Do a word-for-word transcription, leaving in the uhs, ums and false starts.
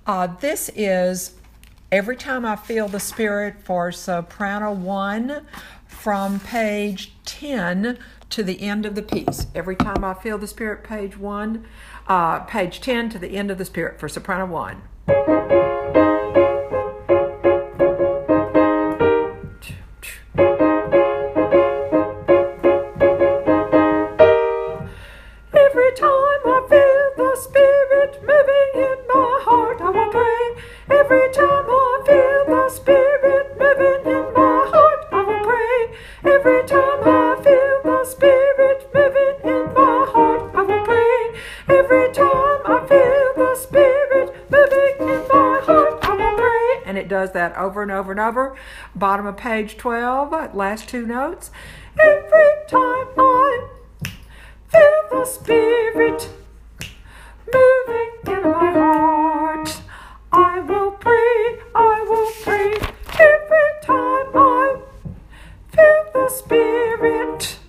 Uh, this is Every Time I Feel the Spirit for soprano one from page ten to the end of the piece. Every Time I Feel the Spirit, page one, uh, page ten to the end of the Spirit for soprano one. Every time I feel the Spirit moving in my heart, I will pray. Every time I feel the Spirit moving in my heart, I will pray. Every time I feel the Spirit moving in my heart, I will pray. Every time I feel the Spirit moving in my heart, I will pray. And it does that over and over and over. Bottom of page twelve, last two notes. Every time I feel the Spirit moving in my heart, I will pray, I will pray. Every time I feel the Spirit